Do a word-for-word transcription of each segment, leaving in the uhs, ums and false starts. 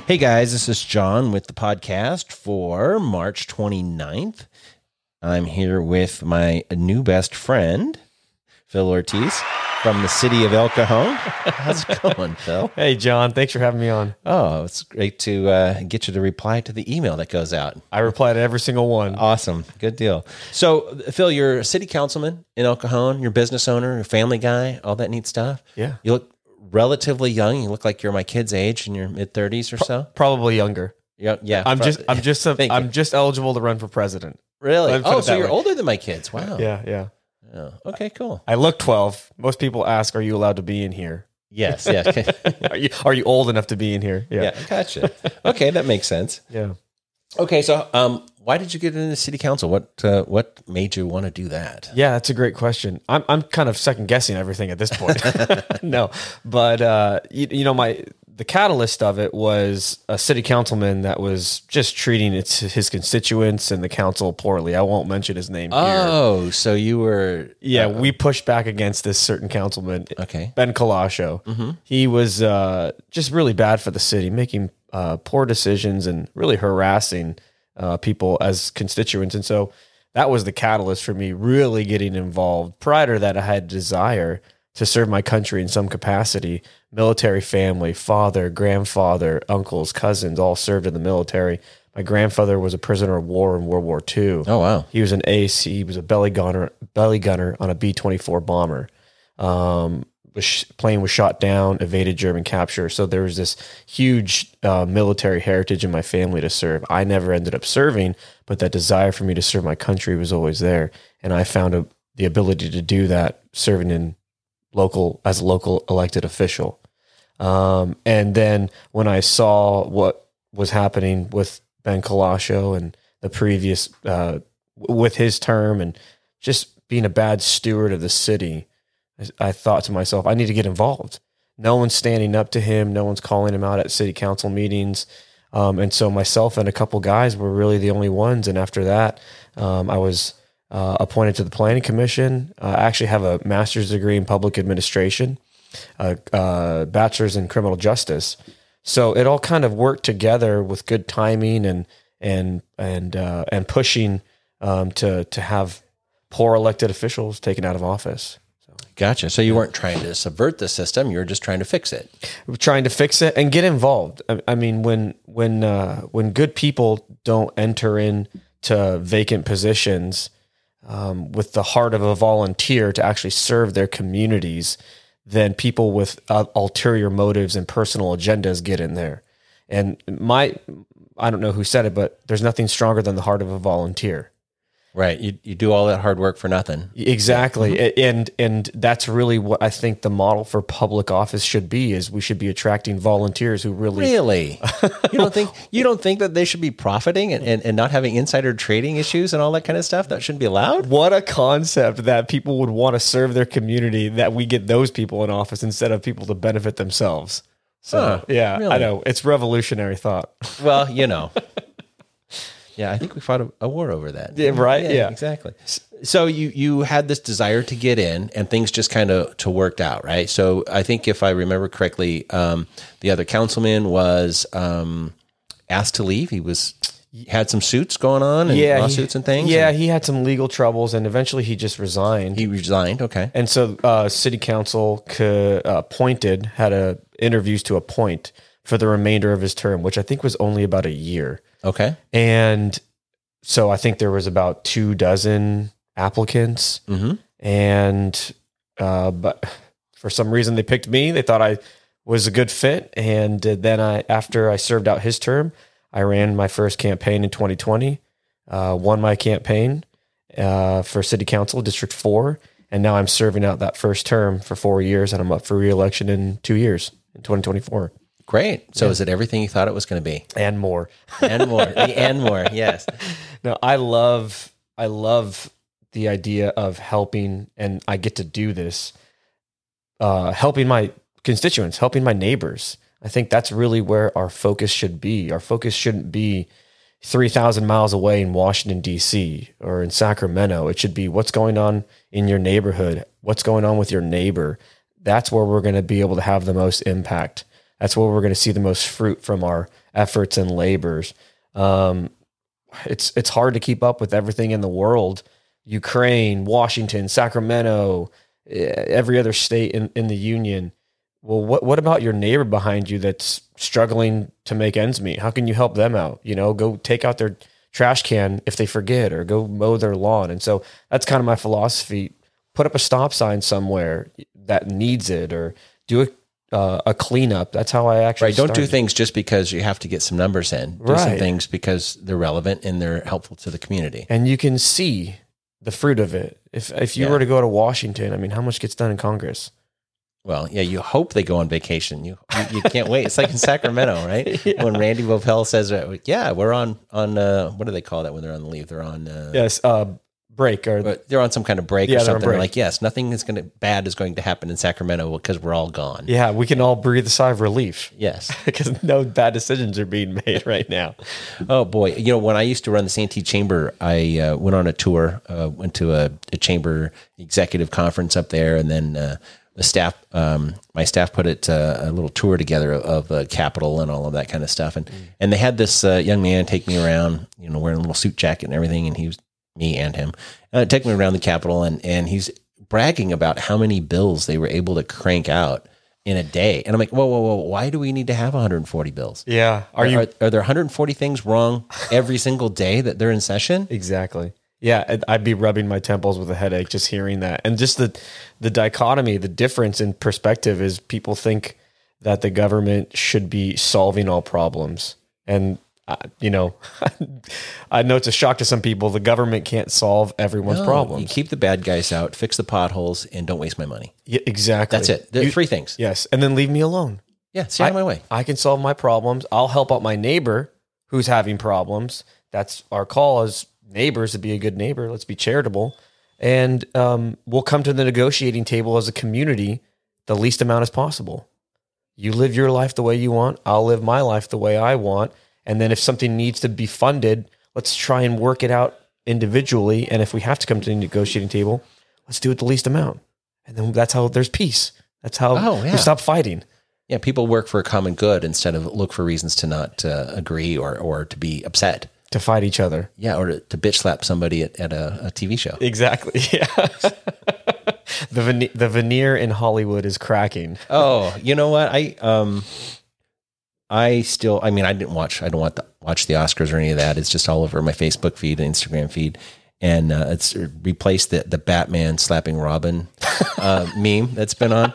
Hey guys, this is John with the podcast for March twenty-ninth. I'm here with my new best friend, Phil Ortiz from the city of El Cajon. How's it going, Phil? Hey, John. Thanks for having me on. Oh, it's great to uh, get you to reply to the email that goes out. I reply to every single one. Awesome. Good deal. So, Phil, you're a city councilman in El Cajon. You're a business owner, you're a family guy, all that neat stuff. Yeah. You look relatively young. You look like you're my kid's age in your mid thirties or so. Probably younger. Yeah, yeah. I'm just, I'm just, a, Thank you. I'm just eligible to run for president. Really? Let me put Oh, it so that you're way. older than my kids. Wow. Yeah, yeah. Oh, okay, cool. I look twelve. Most people ask, "Are you allowed to be in here?" Yes, yeah. Are you, are you old enough to be in here? Yeah, gotcha. Okay, that makes sense. Yeah. Okay, so um, why did you get into city council? What uh, what made you want to do that? Yeah, that's a great question. I'm I'm kind of second guessing everything at this point. No, but uh, you, you know, my the catalyst of it was a city councilman that was just treating its his constituents and the council poorly. I won't mention his name here. Oh, so you were Yeah, uh, we pushed back against this certain councilman, okay. Ben Colascio. Mm-hmm. He was uh, just really bad for the city, making uh, poor decisions and really harassing uh, people as constituents. And so that was the catalyst for me really getting involved. Prior to that, I had a desire to serve my country in some capacity. Military family, father, grandfather, uncles, cousins, all served in the military. My grandfather was a prisoner of war in World War Two. Oh, wow. He was an ace. He was a belly gunner, belly gunner on a B twenty-four bomber. Um, was plane was shot down, evaded German capture. So there was this huge uh, military heritage in my family to serve. I never ended up serving, but that desire for me to serve my country was always there, and I found a, the ability to do that serving in local as a local elected official. Um, and then when I saw what was happening with Ben Colascio and the previous, uh, with his term and just being a bad steward of the city, I, I thought to myself, I need to get involved. No one's standing up to him. No one's calling him out at city council meetings. Um, and so myself and a couple guys were really the only ones. And after that, um, I was uh, appointed to the planning commission. Uh, I actually have a master's degree in public administration, a uh, uh, bachelor's in criminal justice. So it all kind of worked together with good timing and and and uh, and pushing um, to to have poor elected officials taken out of office. So, Gotcha. So you weren't trying to subvert the system; you were just trying to fix it. we're trying to fix it and get involved. I, I mean, when when uh, when good people don't enter into vacant positions um, with the heart of a volunteer to actually serve their communities, then people with uh, ulterior motives and personal agendas get in there. And my, I don't know who said it, but there's nothing stronger than the heart of a volunteer. Right. You you do all that hard work for nothing. Exactly. Mm-hmm. And, and that's really what I think the model for public office should be, is we should be attracting volunteers who really, Really? You don't think you don't think that they should be profiting and, and, and not having insider trading issues and all that kind of stuff? That shouldn't be allowed? what a concept that people would want to serve their community, that we get those people in office instead of people to benefit themselves. So Huh, yeah, really? I know it's revolutionary thought. Well, you know. Yeah, I think we fought a, a war over that. Yeah, right? Yeah. Exactly. So you you had this desire to get in, and things just kind of to worked out, right? So I think if I remember correctly, um, the other councilman was um, asked to leave. He was he had some suits going on and Yeah, he- lawsuits and things. Yeah, and he had some legal troubles, and eventually he just resigned. he resigned. Okay. And so, uh, city council co- uh, appointed had a interviews to appoint for the remainder of his term, which I think was only about a year. Okay. And so I think there was about two dozen applicants, Mm-hmm. and uh, but for some reason they picked me. They thought I was a good fit, and uh, then I, after I served out his term, I ran my first campaign in twenty twenty, uh, won my campaign uh, for City Council District Four, and now I'm serving out that first term for four years, and I'm up for re-election in two years in twenty twenty-four. Great. So is it everything you thought it was going to be? And more. And more. And more. Yes. No, I love I love the idea of helping, and I get to do this, uh, helping my constituents, helping my neighbors. I think that's really where our focus should be. Our focus shouldn't be three thousand miles away in Washington, D C or in Sacramento. It should be what's going on in your neighborhood, what's going on with your neighbor. That's where we're going to be able to have the most impact. That's where we're going to see the most fruit from our efforts and labors. Um, it's it's hard to keep up with everything in the world. Ukraine, Washington, Sacramento, every other state in, in the union. Well, what what about your neighbor behind you that's struggling to make ends meet? How can you help them out? You know, go take out their trash can if they forget, or go mow their lawn. And so that's kind of my philosophy. Put up a stop sign somewhere that needs it, or do a uh, a cleanup. That's how I actually right. Don't started. do things just because you have to get some numbers in. Do Right. some things because they're relevant and they're helpful to the community. And you can see the fruit of it. If if you Yeah. were to go to Washington, I mean, how much gets done in Congress? Well, yeah, you hope they go on vacation. You you, you can't wait. It's like in Sacramento, right? Yeah. When Randy Vopel says, uh, "Yeah, we're on on uh, what do they call that when they're on leave? They're on uh, Yes, uh, break or but they're on some kind of break Yeah, or they're on something." They're break. like, "Yes, nothing is going to bad is going to happen in Sacramento because we're all gone." yeah, we can all breathe a sigh of relief Yes. because no bad decisions are being made right now. Oh boy, you know, when I used to run the Santee Chamber, I uh, went on a tour, uh, went to a, a chamber executive conference up there, and then uh, the staff, um, my staff put it uh, a little tour together of uh, Capitol and all of that kind of stuff, and mm. and they had this uh, young man take me around, you know, wearing a little suit jacket and everything, and he was me and him, uh, take me around the Capitol, and and he's bragging about how many bills they were able to crank out in a day, and I'm like, whoa, whoa, whoa, why do we need to have one hundred forty bills? Yeah, are, Are, you are, are there one hundred forty things wrong every single day that they're in session? exactly? Yeah, I'd- I'd be rubbing my temples with a headache just hearing that, and just the the dichotomy, the difference in perspective is people think that the government should be solving all problems, and uh, you know, I know it's a shock to some people. The government can't solve everyone's No, problems. You keep the bad guys out, fix the potholes, and don't waste my money. Yeah, exactly. That's it. There are You- three things. Yes, and then leave me alone. Yeah, stay out of my way. I can solve my problems. I'll help out my neighbor who's having problems. That's our call as neighbors, to be a good neighbor. Let's be charitable. And um, we'll come to the negotiating table as a community the least amount as possible. You live your life the way you want. I'll live my life the way I want. And then if something needs to be funded, let's try and work it out individually. And if we have to come to the negotiating table, let's do it the least amount. And then that's how there's peace. That's how Oh, yeah. we stop fighting. Yeah, people work for a common good instead of look for reasons to not uh, agree or, or to be upset. To fight each other. Yeah, or to, to bitch slap somebody at, at a, a T V show. Exactly. Yeah. the vene- the veneer in Hollywood is cracking. Oh, you know what? I um, I still, I mean, I didn't watch, I don't want to watch the Oscars or any of that. It's just all over my Facebook feed and Instagram feed, and uh, it's replaced the the Batman slapping Robin uh, meme that's been on,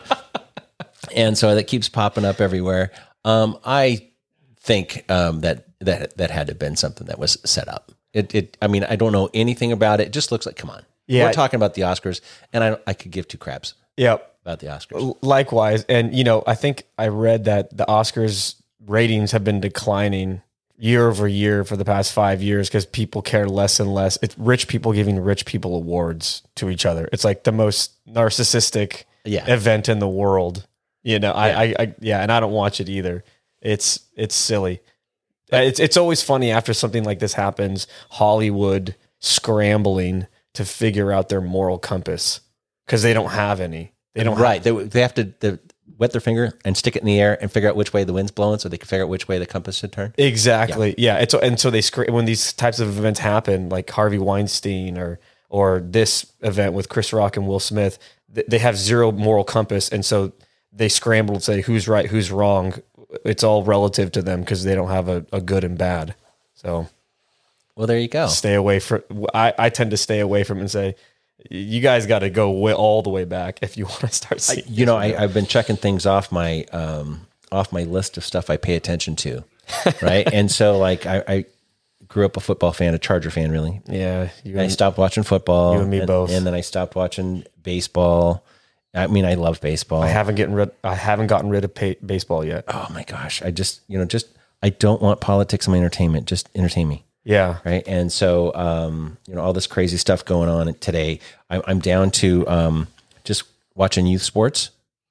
and so that keeps popping up everywhere. Um, I think um, that that that had to have been something that was set up. It, it, I mean, I don't know anything about it. It just looks like, come on, Yeah. we're talking about the Oscars, and I I could give two craps Yep. about the Oscars. Likewise. And, you know, I think I read that the Oscars ratings have been declining year over year for the past five years because people care less and less. It's rich people giving rich people awards to each other. It's like the most narcissistic Yeah. event in the world. You know, I, I, I, yeah, and I don't watch it either. It's, it's silly. Uh, It's, it's always funny after something like this happens, Hollywood scrambling to figure out their moral compass because they don't have any. They don't Right. They, they have to they wet their finger and stick it in the air and figure out which way the wind's blowing so they can figure out which way the compass should turn. Exactly. Yeah. It's and so they scra- when these types of events happen, like Harvey Weinstein or or this event with Chris Rock and Will Smith, th- they have zero moral compass, and so they scramble to say who's right, who's wrong. It's all relative to them because they don't have a, a good and bad. So Well, there you go. stay away from. I, I tend to stay away from it and say, you guys got to go way, all the way back if you want to start seeing. You know, I, I've been checking things off my um, off my list of stuff I pay attention to, right? And so, like, I, I grew up a football fan, a Charger fan, really. yeah, you And I stopped watching football. You and me both. And then I stopped watching baseball. I mean, I love baseball. I haven't gotten rid. I haven't gotten rid of pay, baseball yet. Oh my gosh, I just you know just I don't want politics in my entertainment. Just entertain me. Yeah, Right. And so, um, you know, all this crazy stuff going on today, I'm, I'm down to um, just watching youth sports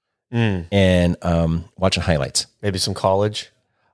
Mm. and um, watching highlights. maybe some college.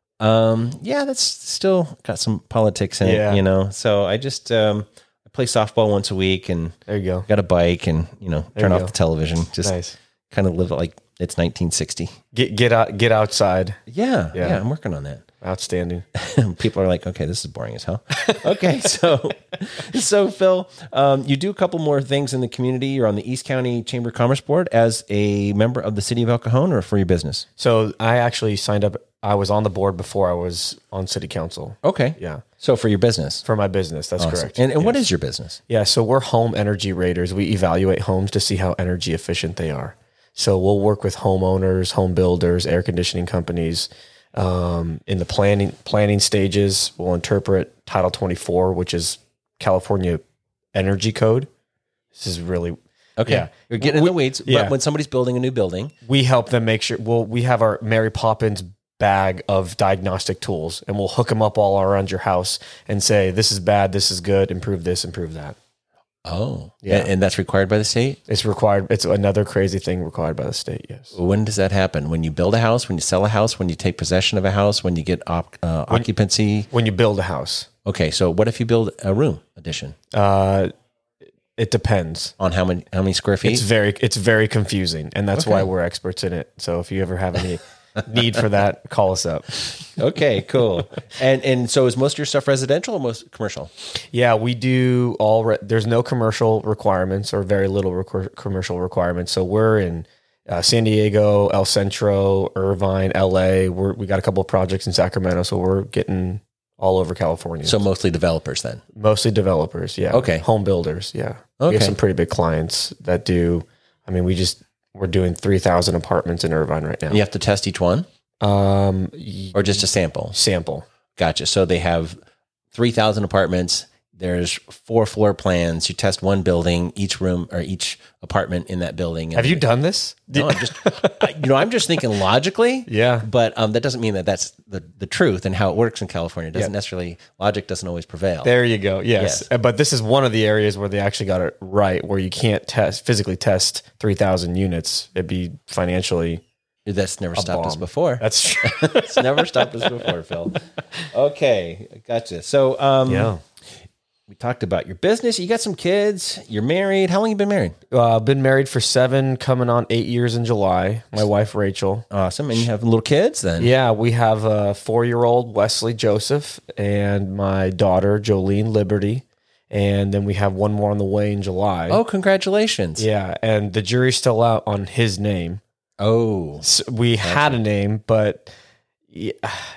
Um, yeah, that's still got some politics in Yeah. it, you know? So I just, um, I play softball once a week and There you go. got a bike and, you know, There turn you off go. the television, just Nice. kind of live like It's nineteen sixty. Get get out get outside. Yeah, yeah, Yeah. I'm working on that. Outstanding. People are like, okay, this is boring as hell. Okay, so so Phil, um, you do a couple more things in the community. You're on the East County Chamber of Commerce Board as a member of the City of El Cajon, or for your business. So I actually signed up. I was on the board before I was on city council. Okay, Yeah. So for your business, For my business. That's Awesome. correct. And, and what Yes. is your business? Yeah, so we're home energy raters. We evaluate homes to see how energy efficient they are. So we'll work with homeowners, home builders, air conditioning companies. Um, in the planning planning stages, we'll interpret Title twenty-four, which is California Energy Code. This is really Okay, Yeah. you're getting in the weeds. yeah. But when somebody's building a new building, we help them make sure. Well, we have our Mary Poppins bag of diagnostic tools, and we'll hook them up all around your house and say, "This is bad. This is good. Improve this. Improve that." oh, Yeah. and, and that's required by the state. It's required. It's another crazy thing required by the state. Yes. When does that happen? When you build a house, when you sell a house, when you take possession of a house, when you get op, uh, occupancy? When you build a house, Okay, so what if you build a room addition uh, it depends. on how many how many square feet? It's very it's very confusing, and that's Okay. why we're experts in it. So if you ever have any need for that, call us up. Okay, cool. and and so is most of your stuff residential or most commercial? Yeah, we do all. Re- there's no commercial requirements or very little requ- commercial requirements. So we're in uh, San Diego, El Centro, Irvine, L A. We're, we got a couple of projects in Sacramento, so we're getting all over California. So mostly developers then. mostly developers, yeah. Okay. Home builders, yeah. We Okay. have some pretty big clients that do. I mean, we just we're doing three thousand apartments in Irvine right now. And you have to test each one Um, y- or just a sample? sample. Gotcha. So they have three thousand apartments. There's four floor plans. You test one building, each room or each apartment in that building. Have you done this? No, I'm just, I- you know, I'm just thinking logically. Yeah. But um, that doesn't mean that that's the, the truth and how it works in California. It doesn't necessarily, logic doesn't always prevail. There you go. Yes. Yes. Uh, But this is one of the areas where they actually got it right, where you can't test physically test three thousand units. It'd be financially. That's never stopped us bomb. before. That's true. It's never stopped us before, Phil. Okay, gotcha. So, um, Yeah. we talked about your business. You got some kids. You're married. How long you been married? Uh, been married for seven, coming on eight years in July. My wife, Rachel. Awesome. And you have little kids then? Yeah, we have a four-year-old Wesley Joseph and my daughter Jolene Liberty, and then we have one more on the way in July. Oh, congratulations. Yeah, and the jury's still out on his name. Oh, So we had a name, but yeah,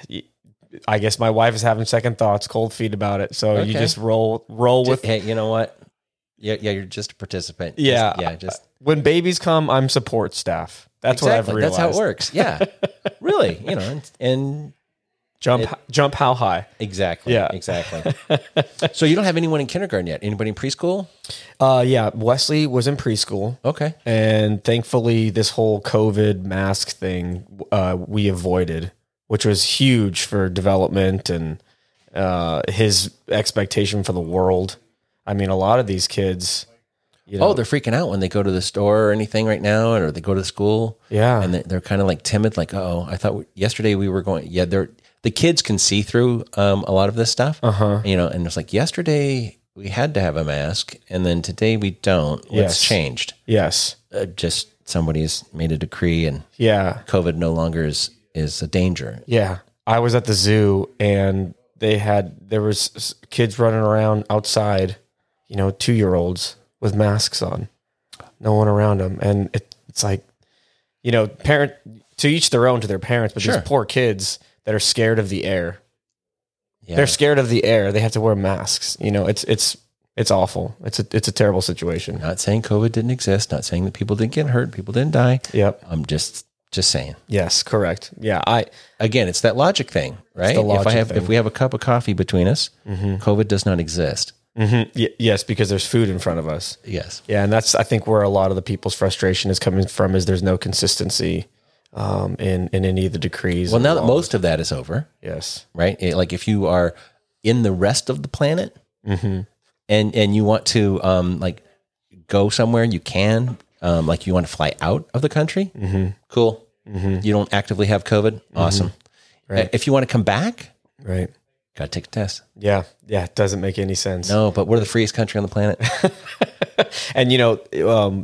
I guess my wife is having second thoughts, cold feet about it. So you Okay. just roll roll with. hey, you know what? Yeah, yeah, you're just a participant. Just- Yeah, yeah, just when babies come, I'm support staff. That's what I've exactly. realized. That's how it works. Yeah, really. You know, and, and Jump, jump, how high? exactly, Yeah. exactly. So you don't have anyone in kindergarten yet? Anybody in preschool? Uh, yeah, Wesley was in preschool. Okay. And thankfully, this whole COVID mask thing uh, we avoided, which was huge for development and uh, his expectation for the world. I mean, a lot of these kids, you know, Oh, they're freaking out when they go to the store or anything right now, or they go to the school. yeah, And they- they're kind of like timid, like, oh, I thought we, yesterday we were going. Yeah, they're the kids can see through um, a lot of this stuff. uh huh, You know, and it's like yesterday we had to have a mask, and then today we don't. What's Yes. changed? yes, Uh, just somebody's made a decree, and yeah, COVID no longer is is a danger. yeah. I was at the zoo and they had there was s- kids running around outside, you know, two year olds with masks on, no one around them, and it, it's like, you know, parent to each their own to their parents, but Sure. these poor kids that are scared of the air. Yeah. They're scared of the air. They have to wear masks. You know, it's it's it's awful. It's a it's a terrible situation. Not saying COVID didn't exist. Not saying that people didn't get hurt. People didn't die. Yep. I'm just just saying. Yes. Correct. Yeah. I. Again, it's that logic thing, right? the if I logic have thing. if we have a cup of coffee between us, COVID does not exist. mhm. Y- yes, because there's food in front of us. Yes. Yeah, and that's I think where a lot of the people's frustration is coming from is there's no consistency um, in in any of the decrees. Well, and now that laws. most of that is over, yes, right? It- like if you are in the rest of the planet mm-hmm. and and you want to um like go somewhere, you can. Um, like you want to fly out of the country, Mm-hmm. cool. Mm-hmm. You don't actively have COVID, awesome. Right. If you want to come back, right. got to take a test. Yeah, yeah, it doesn't make any sense. No, but we're the freest country on the planet. And you know, um,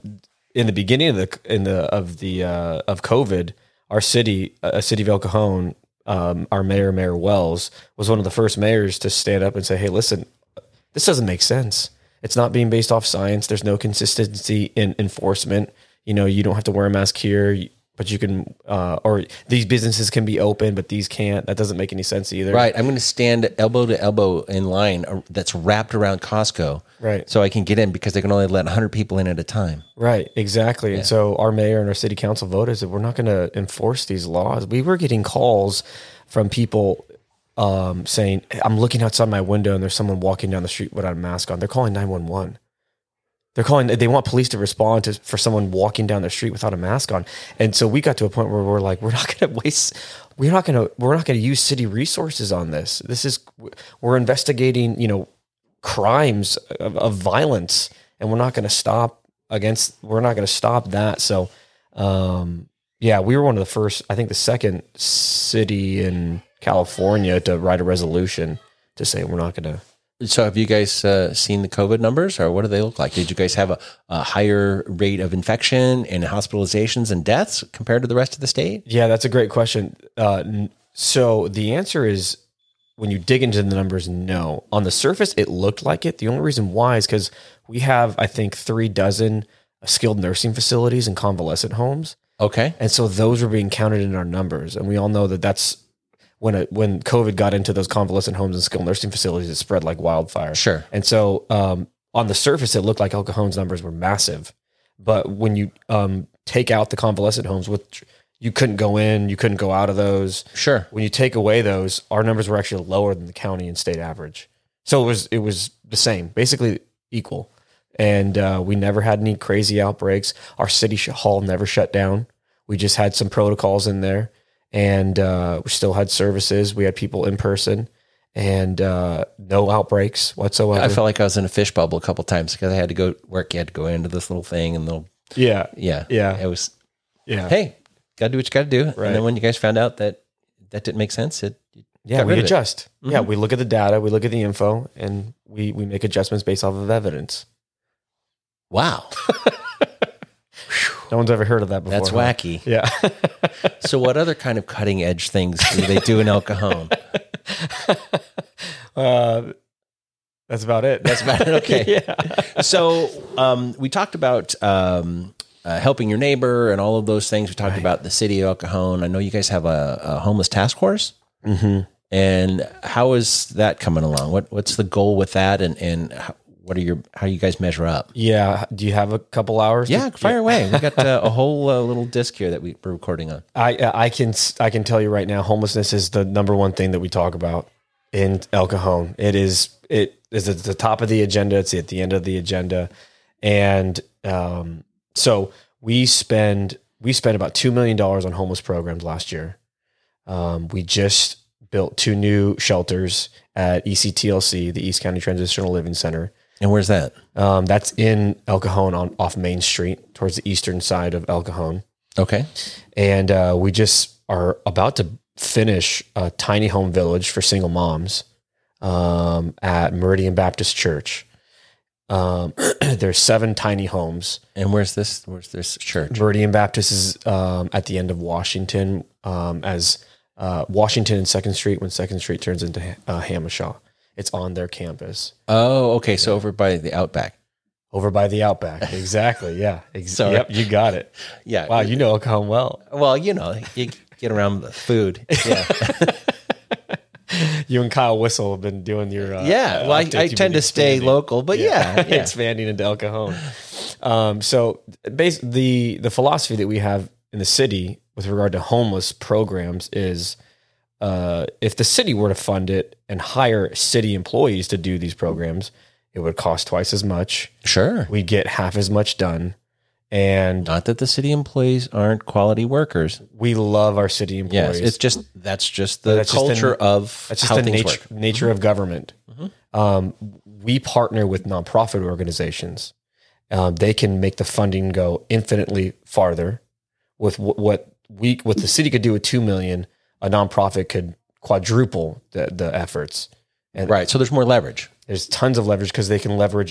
in the beginning of the in the of the uh, of COVID, our city, uh, city of El Cajon, um, our mayor, Mayor Wells, was one of the first mayors to stand up and say, "Hey, listen, this doesn't make sense. It's not being based off science. There's no consistency in enforcement. You know, you don't have to wear a mask here, but you can, uh, or these businesses can be open, but these can't. That doesn't make any sense either." Right. I'm going to stand elbow to elbow in line uh, that's wrapped around Costco. Right. So I can get in because they can only let one hundred people in at a time. Right, exactly. Yeah. And so our mayor and our city council voted that we're not going to enforce these laws. We were getting calls from people um, saying, "I'm looking outside my window and there's someone walking down the street without a mask on." They're calling nine one one. They're calling, they want police to respond to for someone walking down the street without a mask on. And so we got to a point where we're like, we're not going to waste, we're not going to, we're not going to use city resources on this. This is, we're investigating, you know, crimes of, of violence, and we're not going to stop against, we're not going to stop that. So, um, yeah, we were one of the first, I think the second city in California to write a resolution to say we're not going to. So have you guys uh, seen the COVID numbers, or what do they look like? Did you guys have a, a higher rate of infection and hospitalizations and deaths compared to the rest of the state? Yeah, that's a great question. Uh, so the answer is, when you dig into the numbers, no. On the surface, it looked like it. The only reason why is because we have, I think, three dozen skilled nursing facilities and convalescent homes. Okay. And so those were being counted in our numbers. And we all know that that's when it, when COVID got into those convalescent homes and skilled nursing facilities, it spread like wildfire. Sure. And so um, on the surface, it looked like El Cajon's numbers were massive. But when you um, take out the convalescent homes, which you couldn't go in, you couldn't go out of those. Sure. When you take away those, our numbers were actually lower than the county and state average. So it was it was the same, basically equal. And uh, we never had any crazy outbreaks. Our city hall never shut down. We just had some protocols in there, and uh, we still had services. We had people in person, and uh, no outbreaks whatsoever. I felt like I was in a fish bubble a couple of times because I had to go work. You had to go into this little thing and little, yeah, yeah, yeah. It was, yeah. hey, got to do what you got to do. Right. And then when you guys found out that that didn't make sense, it yeah, got we rid of it. adjust. Mm-hmm. Yeah, we look at the data, we look at the info, and we we make adjustments based off of evidence. Wow. No one's ever heard of that before. That's huh? wacky. Yeah. So what other kind of cutting edge things do they do in El Cajon? uh, that's about it. That's about it. Okay. Yeah. So um, we talked about um, uh, helping your neighbor and all of those things. We talked Right. about the city of El Cajon. I know you guys have a, a homeless task force. Mm-hmm. And how is that coming along? What What's the goal with that? And, and how, what are your, how do you guys measure up? Yeah. Do you have a couple hours? to- Yeah, fire away. We got uh, a whole uh, little disc here that we, we're recording on. I I can I can tell you right now, homelessness is the number one thing that we talk about in El Cajon. It is it is at the top of the agenda. It's at the end of the agenda, and um, so we spend we spent about two million dollars on homeless programs last year. Um, we just built two new shelters at E C T L C, the East County Transitional Living Center. And where's that? Um, that's in El Cajon on off Main Street towards the eastern side of El Cajon. Okay. And uh, we just are about to finish a tiny home village for single moms um, at Meridian Baptist Church. Um, there's seven tiny homes. And where's this? Where's this church? Meridian Baptist is um, at the end of Washington, um, as uh, Washington and Second Street when Second Street turns into uh, Hamishaw. It's on their campus. Oh, okay. So over by the Outback. Over by the Outback. Exactly. Yeah. Ex- Sorry. Yep. You got it. Yeah. Wow. You know El Cajon well. Well, you know, you get around the food. Yeah. You and Kyle Whistle have been doing your uh, Yeah. Well, I, updates. I You've tend been to stay expanding. local, but yeah. yeah. expanding into El Cajon. Um, so, base, the the philosophy that we have in the city with regard to homeless programs is, uh, if the city were to fund it and hire city employees to do these programs, it would cost twice as much. Sure. We get half as much done, and Not that the city employees aren't quality workers. we love our city Yes. employees. It's just, that's just the That's just the- culture of That's just how the things nature, work. nature of government. Um, we partner with nonprofit organizations. Um, they can make the funding go infinitely farther. With wh- what we, what the city could do with two million, a nonprofit could quadruple the, the efforts. And Right. So there's more leverage. there's tons of leverage because they can leverage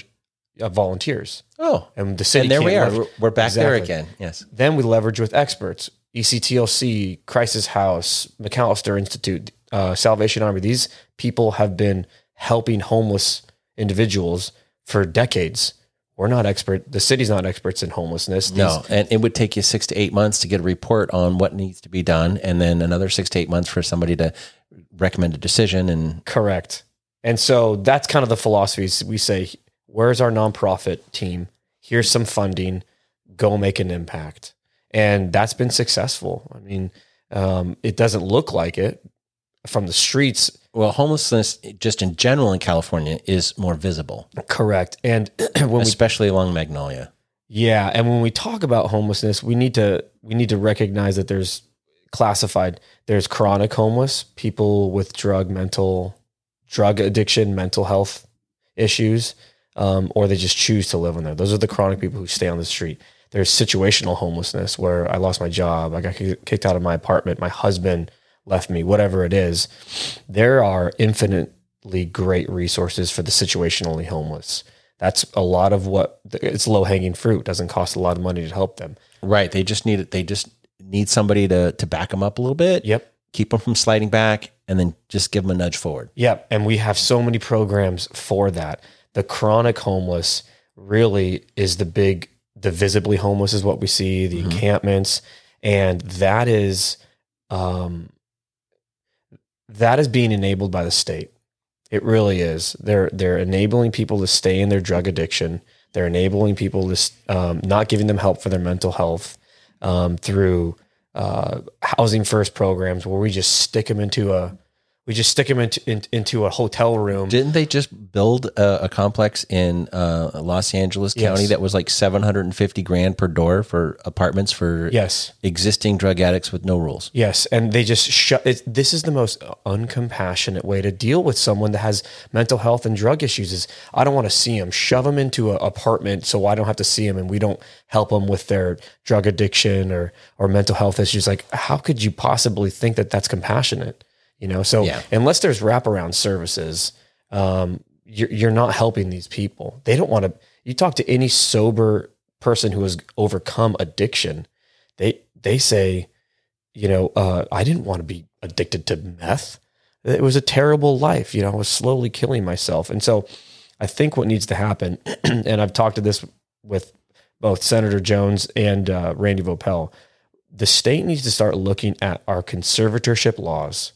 uh, volunteers. Oh, And the city and there can't we are. lever- We're, we're back there Exactly. again. Yes. Then we leverage with experts, E C T L C, Crisis House, McAllister Institute, uh, Salvation Army. These people have been helping homeless individuals for decades. We're not expert. The city's not experts in homelessness. These, No, and it would take you six to eight months to get a report on what needs to be done, and then another six to eight months for somebody to recommend a decision. And Correct. And so that's kind of the philosophies. We say, where's our nonprofit team? Here's some funding. Go make an impact. And that's been successful. I mean, um, it doesn't look like it from the streets. well, homelessness just in general in California is more visible, Correct. And when we especially along Magnolia. Yeah, and when we talk about homelessness, we need to we need to recognize that there's classified. There's chronic homeless, people with drug, mental, drug addiction, mental health issues, um, or they just choose to live in there. Those are the chronic people who stay on the street. There's situational homelessness where I lost my job, I got kicked out of my apartment, my husband left me, whatever it is. There are infinitely great resources for the situationally homeless. That's a lot of what it's low hanging fruit. Doesn't cost a lot of money to help them. Right. They just need it. They just need somebody to to back them up a little bit. Yep. Keep them from sliding back, and then just give them a nudge forward. Yep. And we have so many programs for that. The chronic homeless really is the big, the visibly homeless is what we see, the Mhm. encampments. And that is, um, that is being enabled by the state. It really is. They're, they're enabling people to stay in their drug addiction. They're enabling people to, um, not giving them help for their mental health, um, through, uh, housing first programs where we just stick them into a, we just stick them into, in, into a hotel room. Didn't they just build a, a complex in uh, Los Angeles County Yes. that was like seven hundred fifty grand per door for apartments for Yes. existing drug addicts with no rules? Yes. And they just shut it. This is the most uncompassionate way to deal with someone that has mental health and drug issues is I don't want to see them, shove them into an apartment so I don't have to see them and we don't help them with their drug addiction or, or mental health issues. Like, how could you possibly think that that's compassionate? You know, so Yeah. unless there's wraparound services, um, you're, you're not helping these people. They don't want to, you talk to any sober person who has overcome addiction. They, they say, you know, uh, I didn't want to be addicted to meth. It was a terrible life. You know, I was slowly killing myself. And so I think what needs to happen, and I've talked to this with both Senator Jones and uh, Randy Vopel, the state needs to start looking at our conservatorship laws.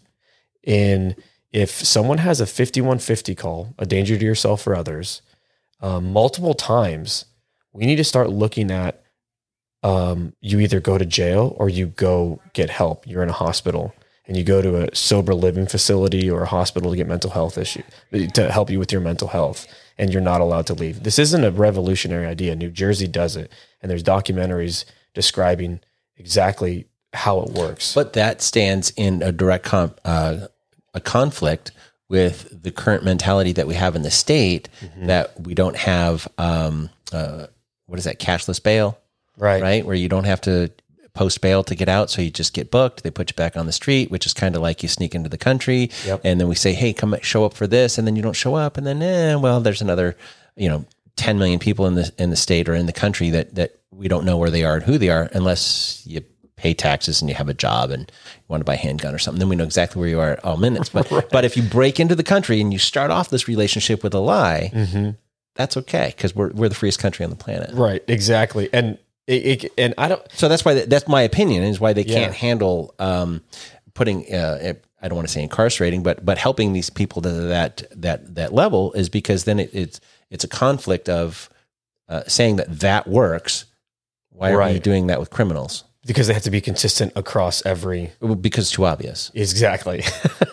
In if someone has a fifty-one fifty call, a danger to yourself or others, um, multiple times, we need to start looking at um, you either go to jail or you go get help. You're in a hospital and you go to a sober living facility or a hospital to get mental health issue to help you with your mental health, and you're not allowed to leave. This isn't a revolutionary idea. New Jersey does it, and there's documentaries describing exactly how it works. But that stands in a direct comp, uh, a conflict with the current mentality that we have in the state, Mm-hmm. that we don't have, um, uh, what is that, cashless bail, right. right? Where you don't have to post bail to get out. So you just get booked. They put you back on the street, which is kind of like you sneak into the country. Yep. And then we say, hey, come show up for this. And then you don't show up. And then, eh, well, there's another, you know, ten million people in the, in the state or in the country that, that we don't know where they are and who they are unless you pay taxes and you have a job and you want to buy a handgun or something. Then we know exactly where you are at all minutes. But, Right. but if you break into the country and you start off this relationship with a lie, Mm-hmm. that's okay. Cause we're, we're the freest country on the planet. Right, exactly. And it, it, and I don't, So that's why that's my opinion is why they Yeah. can't handle um, putting. Uh, I don't want to say incarcerating, but but helping these people to that that that level is because then it, it's it's a conflict of uh, saying that that works. Why are we Right. doing that with criminals? because they have to be consistent across every, Well, because it's too obvious. exactly.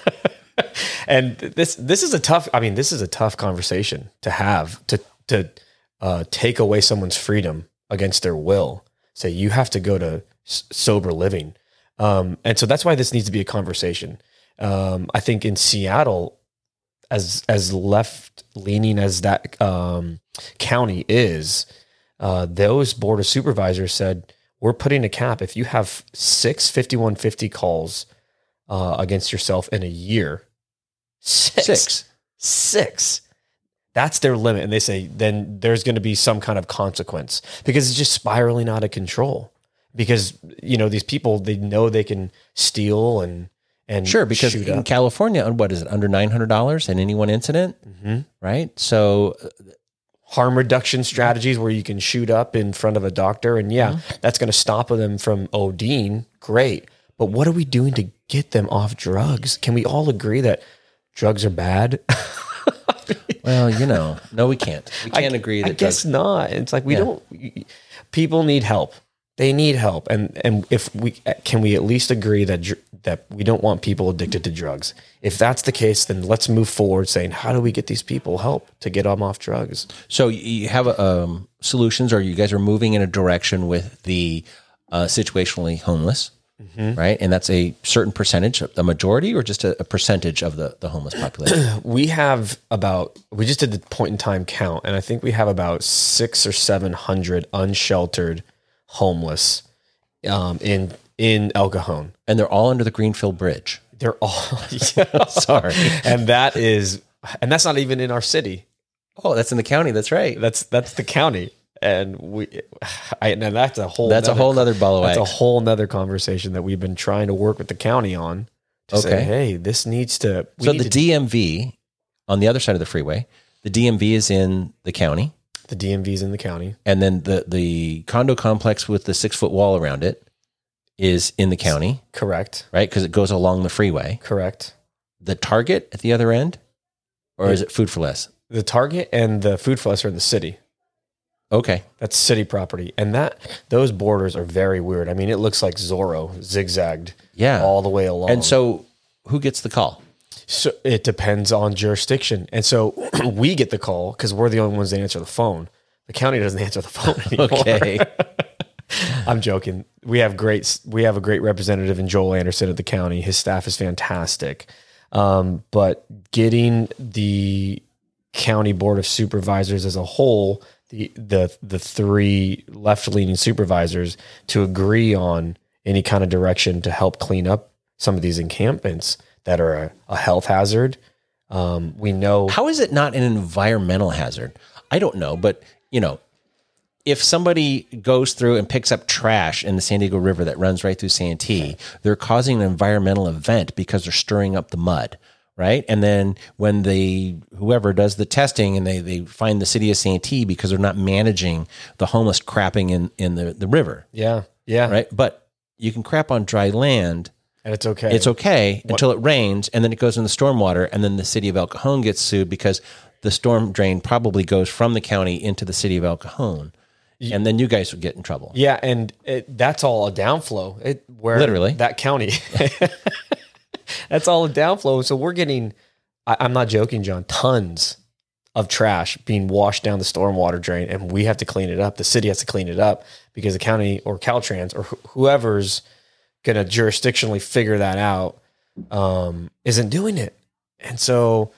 And this, this is a tough, I mean, this is a tough conversation to have, to, to uh, take away someone's freedom against their will. Say you have to go to s- sober living. Um, and so that's why this needs to be a conversation. Um, I think in Seattle, as, as left leaning as that um, county is, uh, those board of supervisors said, we're putting a cap. If you have six fifty-one fifty calls uh, against yourself in a year, six, Six. six, That's their limit. And they say, then there's going to be some kind of consequence because it's just spiraling out of control. Because, you know, these people, they know they can steal and, and sure, because shoot in up. California, what is it, under nine hundred dollars in any one incident, Mm-hmm. right? So harm reduction strategies where you can shoot up in front of a doctor. And yeah, mm-hmm. that's going to stop them from ODing. Great. But what are we doing to get them off drugs? Can we all agree that drugs are bad? Well, you know, no, we can't. We can't I, agree that I guess drugs- not. It's like we Yeah. don't, people need help. They need help. And, and if we, can we at least agree that, dr- that we don't want people addicted to drugs? If that's the case, then let's move forward saying, how do we get these people help to get them off drugs? So you have um, solutions, or you guys are moving in a direction with the uh, situationally homeless, mm-hmm. right? And that's a certain percentage, a majority, or just a, a percentage of the, the homeless population? We have about, we just did the point in time count, and I think we have about six or seven hundred unsheltered homeless um, in in El Cajon. And they're all under the Greenfield Bridge. They're all, yeah. Sorry. And that is, and that's not even in our city. Oh, that's in the county. That's right. That's that's the county. And we, I, now that's a whole, That's nother, a whole nother ball of wax. That's a whole nother conversation that we've been trying to work with the county on to Okay. say, hey, this needs to, we So need the to, D M V on the other side of the freeway, the D M V is in the county. the D M V's in the county. And then the, the condo complex with the six foot wall around it is in the county, Correct. right? Because it goes along the freeway. Correct. The Target at the other end, or Yeah. is it Food for Less? The Target and the Food for Less are in the city. Okay. That's city property. And that, those borders are very weird. I mean, it looks like Zorro zigzagged Yeah. all the way along. And so who gets the call? So it depends on jurisdiction. And so we get the call because we're the only ones that answer the phone. The county doesn't answer the phone anymore. Okay. I'm joking. We have great, we have a great representative in Joel Anderson at the county. His staff is fantastic. Um, but getting the county board of supervisors as a whole, the, the, the three left leaning supervisors to agree on any kind of direction to help clean up some of these encampments that are a, a health hazard. Um, we know How is it not an environmental hazard? I don't know, but you know, if somebody goes through and picks up trash in the San Diego River that runs right through Santee, they're causing an environmental event because they're stirring up the mud, right? And then when they, whoever does the testing and they, they find the city of Santee because they're not managing the homeless crapping in, in the, the river, Yeah. Yeah. right? But you can crap on dry land. And it's okay. It's okay until it rains, and then it goes in the stormwater, and then the city of El Cajon gets sued because the storm drain probably goes from the county into the city of El Cajon. And then you guys would get in trouble. Yeah, and it, that's all a downflow. It where Literally. that county. That's all a downflow. So we're getting, I, I'm not joking, John, tons of trash being washed down the stormwater drain, and we have to clean it up. The city has to clean it up because the county or Caltrans or wh- whoever's going to jurisdictionally figure that out um, isn't doing it. And so,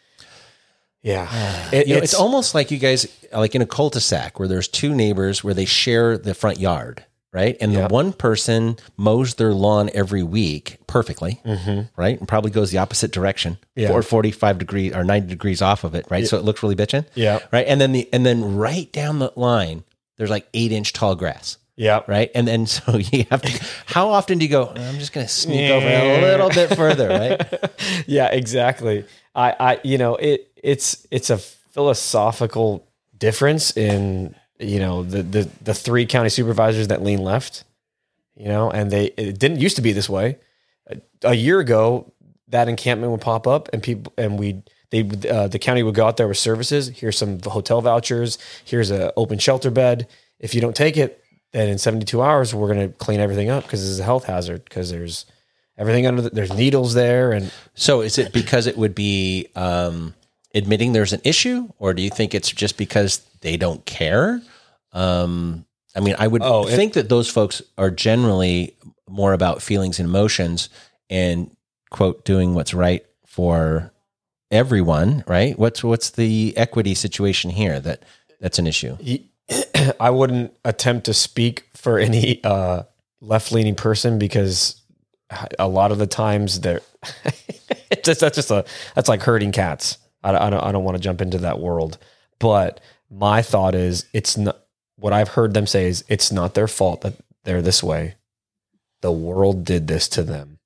yeah, it, You know, it's, almost like you guys, like in a cul-de-sac where there's two neighbors where they share the front yard, right? And Yep. the one person mows their lawn every week perfectly, right? And probably goes the opposite direction, Yeah. or forty-five degrees or ninety degrees off of it, right? So it looks really bitchin'. Yeah. Right. And then the, and then right down the line, there's like eight inch tall grass. yeah, Right. And then so you have to, how often do you go, I'm just going to sneak over a little bit further, right? yeah, exactly. I, I, you know, it, it's, it's a philosophical difference in, you know, the, the, the three county supervisors that lean left, you know, and they, it didn't used to be this way. A, a year ago, that encampment would pop up and people, and we, they, uh, the county would go out there with services. Here's some hotel vouchers. Here's a open shelter bed. If you don't take it, then in seventy-two hours, we're going to clean everything up because this is a health hazard because there's everything under the, there's needles there. And So is it because it would be um, admitting there's an issue, or do you think it's just because they don't care? Um, I mean, I would Oh, it- think that those folks are generally more about feelings and emotions and, quote, doing what's right for everyone, right? What's what's the equity situation here that that's an issue? I wouldn't attempt to speak for any uh, left-leaning person because a lot of the times they're it's just, that's just a that's like herding cats. I, I don't, I don't want to jump into that world, but my thought is it's not what I've heard them say is it's not their fault that they're this way. The world did this to them.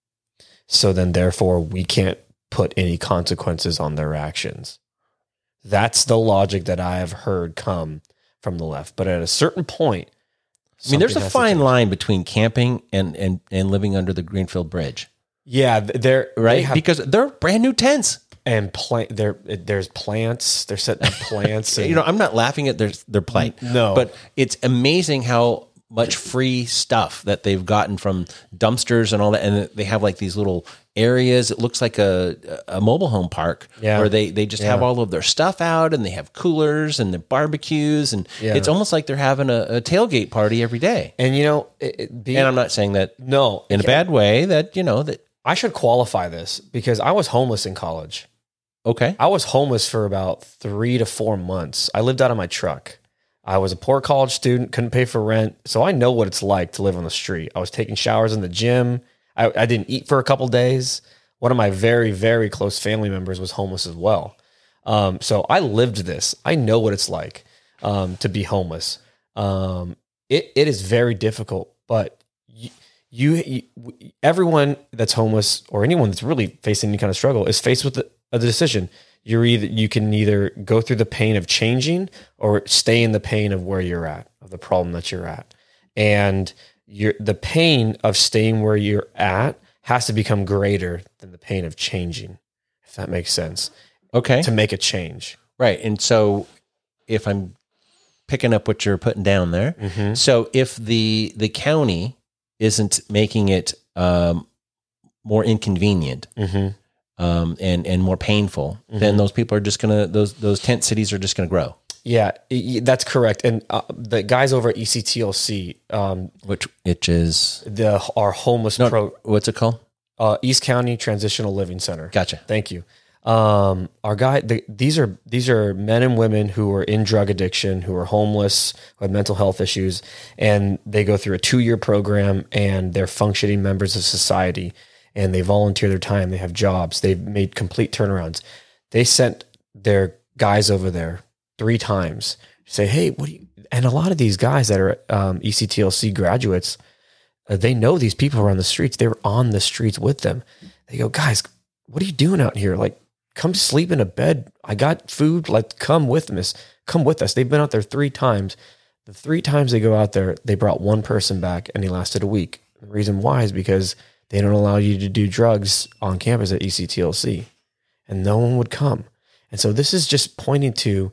So then therefore we can't put any consequences on their actions. That's the logic that I have heard come from the left. But at a certain point, I mean, there's a fine line between camping and, and, and living under the Greenfield Bridge. Yeah, they're right they have, because they're brand new tents and plant. There, there's plants. They're setting up plants. And, you know, I'm not laughing at their their plight. No, but it's amazing how much free stuff that they've gotten from dumpsters and all that, and they have like these little areas. It looks like a a mobile home park yeah. where they they just yeah. have all of their stuff out, and they have coolers and the barbecues, and yeah. it's almost like they're having a, a tailgate party every day. And you know, it, it being, and I'm not saying that no in a bad way. That you know that I should qualify this because I was homeless in college. Okay, I was homeless for about three to four months. I lived out of my truck. I was a poor college student, couldn't pay for rent. So I know what it's like to live on the street. I was taking showers in the gym. I, I didn't eat for a couple days. One of my very, very close family members was homeless as well. Um, so I lived this. I know what it's like um, to be homeless. Um, it, it is very difficult, but you, you, you, everyone that's homeless or anyone that's really facing any kind of struggle is faced with a, a decision. You're either, you can either go through the pain of changing or stay in the pain of where you're at, of the problem that you're at. And you're, the pain of staying where you're at has to become greater than the pain of changing, if that makes sense. Okay. To make a change. Right. And so if I'm picking up what you're putting down there, Mm-hmm. so if the, the county isn't making it um, more inconvenient, Mm-hmm. Um, and and more painful, Mm-hmm. then those people are just gonna those those tent cities are just gonna grow. Yeah, y- that's correct. And uh, the guys over at E C T L C, um, Which which is the our homeless no, pro, what's it called? uh, East County Transitional Living Center. Gotcha. Thank you. Um, our guy, the, these are these are men and women who are in drug addiction, who are homeless, who have mental health issues, and they go through a two year program, and they're functioning members of society. And they volunteer their time. They have jobs. They've made complete turnarounds. They sent their guys over there three times to say, hey, what do you, and a lot of these guys that are um, E C T L C graduates, uh, they know these people are on the streets. They were on the streets with them. They go, guys, what are you doing out here? Like, come sleep in a bed. I got food. Like, come with us. Come with us. They've been out there three times. The three times they go out there, they brought one person back and he lasted a week. The reason why is because they don't allow you to do drugs on campus at E C T L C, and no one would come. And so this is just pointing to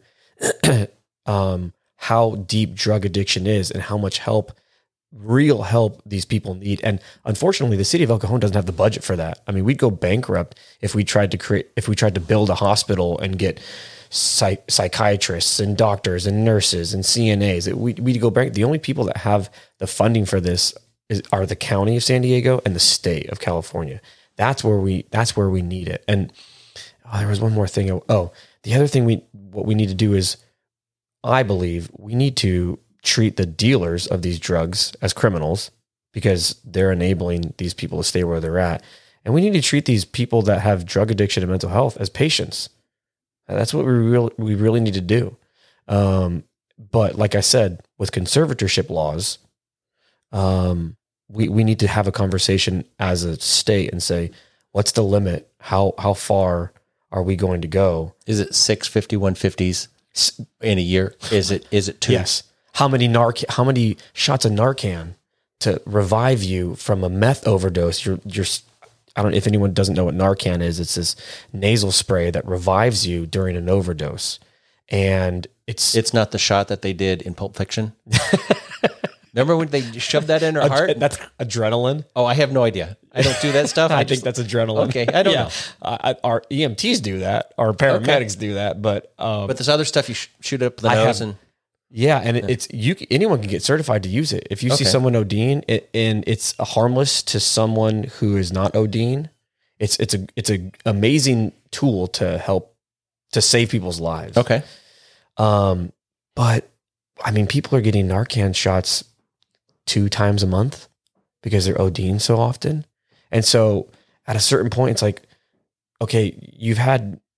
um, how deep drug addiction is and how much help, real help, these people need. And unfortunately, the city of El Cajon doesn't have the budget for that. I mean, we'd go bankrupt if we tried to create, if we tried to build a hospital and get psych- psychiatrists and doctors and nurses and C N As. It, we, we'd go bankrupt. The only people that have the funding for this is, are the county of San Diego and the state of California. That's where we, that's where we need it. And oh, there was one more thing. Oh, the other thing we, what we need to do is, I believe we need to treat the dealers of these drugs as criminals because they're enabling these people to stay where they're at. And we need to treat these people that have drug addiction and mental health as patients. And that's what we really, we really need to do. Um, but like I said, with conservatorship laws, um, we, we need to have a conversation as a state and say, what's the limit? How, how far are we going to go? Is it six fifty-one fifties in a year? Is it, is it two? Yes. How many Narc, how many shots of Narcan to revive you from a meth overdose? You're, you're, I don't know if anyone doesn't know what Narcan is. It's this nasal spray that revives you during an overdose. And it's, It's not the shot that they did in Pulp Fiction. Remember when they shoved that in her heart? That's adrenaline. Oh, I have no idea. I don't do that stuff. I, I think just, that's adrenaline. Okay, I don't Yeah. know. Uh, our E M Ts do that. Our paramedics do that. But, um, But this other stuff, you sh- shoot up the I nose have- and yeah, and it, it's you. Anyone can get certified to use it. If you see Okay. someone ODing, it, and it's harmless to someone who is not ODing, it's it's a it's a amazing tool to help to save people's lives. okay. Um, but I mean, people are getting Narcan shots two times a month because they're ODing so often, and so at a certain point, it's like, okay, you've had